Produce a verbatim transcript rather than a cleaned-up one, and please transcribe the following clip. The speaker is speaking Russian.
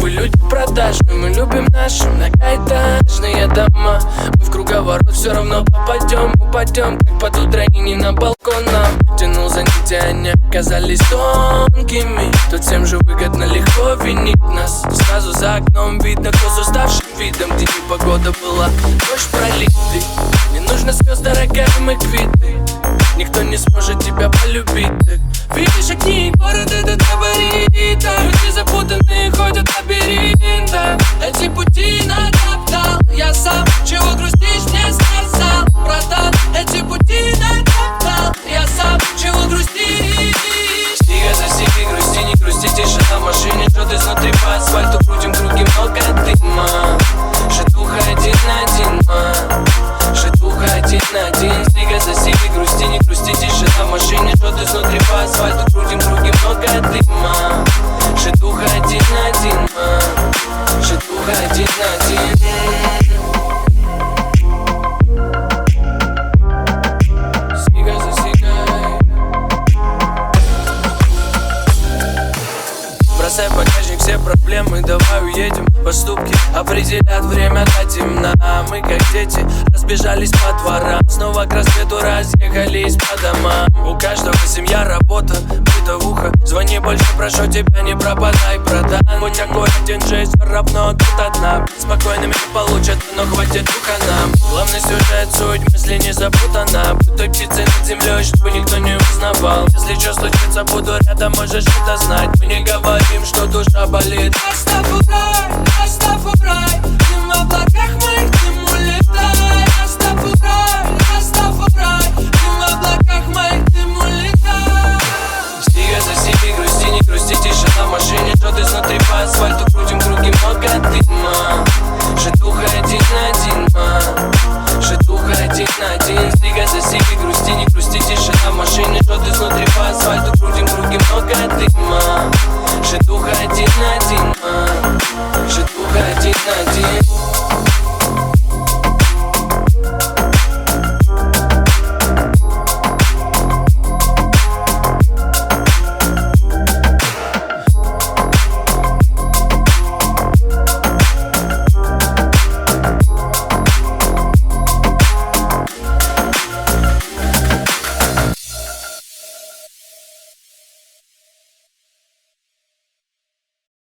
Вы люди продажные, мы любим наши многоэтажные дома. Мы в круговорот все равно попадем, упадем, как под утро и не на балконах. Тянул за нити, они оказались тонкими. Тут всем же выгодно легко винить нас. Сразу за окном видно, кто с уставшим видом, где непогода была, дождь пролитый. Не нужно слез, дорогая, мы квиты. Никто не сможет тебя полюбить. Ты видишь огни, город этот говорит. Люди запутанные ходят в лабиринтах. Эти пути натоптал я сам. Чего грустишь, мне сказал, братан. Эти пути натоптал я сам. Чего грустишь? Стига за стигой, грусти, не грусти, тишина в машине. Жжет изнутри по асфальту, крутим круги, много дыма. Шатуха один на один, ма. Шатуха один на один. Стига за стигой, грусти, не грусти, тишина в машине. Жжет изнутри по асфальту, крутим круги, много дыма. Шатуха один на один, ма. Шатуха один на один. Бросай в багажник все проблемы, давай уедем. Поступки определят время до темна. Мы как дети разбежались по дворам. Снова к рассвету разъехались по домам. У каждого семья, работа, бытовуха. Звони больше, прошу тебя, не пропадай, братан. Хоть аккуратен, жизнь все равно тут одна. Спокойными не получат, но хватит духа нам. Главный сюжет, суть мысли не запутана. Будь той птицей над землей, чтобы никто не узнавал. Если что случится, буду рядом, можешь это знать. Мы не говорим, что душа болит. Растафурай, Растафурай, ты